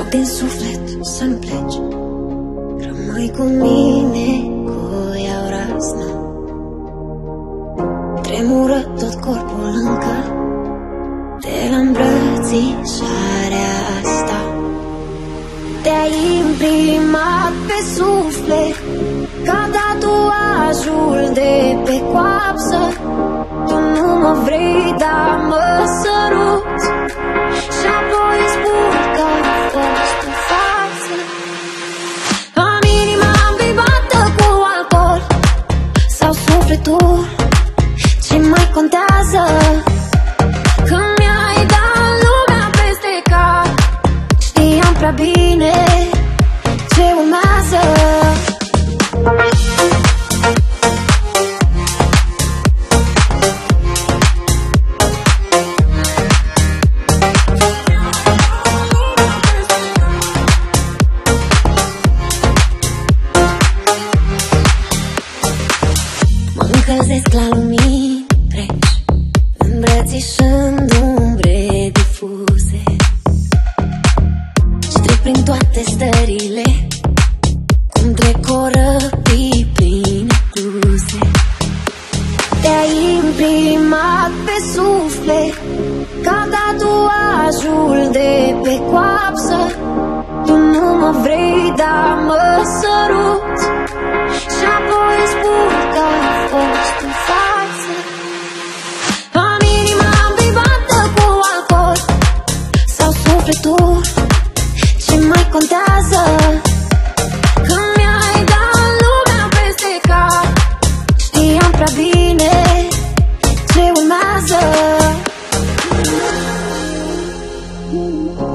rog din suflet să nu pleci, rămâi cu mine, cu iau razna. Tremură tot corpul încă de la îmbrățișarea asta. Te-ai imprimat pe suflet ca tatuajul de pe coapsă. Tu nu mă vrei, dar mă săruți și apoi îți spun că a fost o farsă. Am inima îmbibată cu alcool sau sufletul, ce mai contează? Că mi-ai dat lumea peste cap, știam prea bine ce urmează. Mă încălzesc la lumini reci, îmbrățișând umbre difuse, și trec prin toate stările, cum trec o răpii prin cruze. Te-ai imprimat pe suflet ca tatuajul de pe coapsă. Tu nu mă vrei, dar mă săruți și apoi îți spun că a fost o farsă. Am inima îmbibată cu alcool sau sufletul, ce mai contează? Că mi-ai dat lumea peste cap, știam prea bine ce urmează.